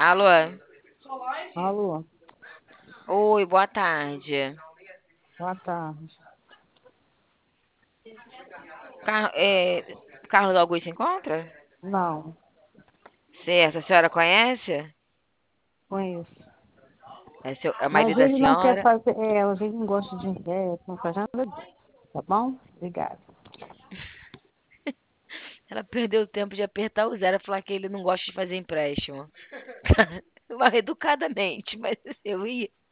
Alô? Alô, Oi, boa tarde. boa tarde. Carlos Augusto se encontra? Não, Certo, a senhora conhece? conheço. É o Mas marido da ele não quer senhora? fazer, ele não gosta de inquérito, não faz nada disso. Tá bom? Obrigada. Ela perdeu o tempo de apertar o zero e falar que ele não gosta de fazer empréstimo. Mal educadamente, mas eu ia.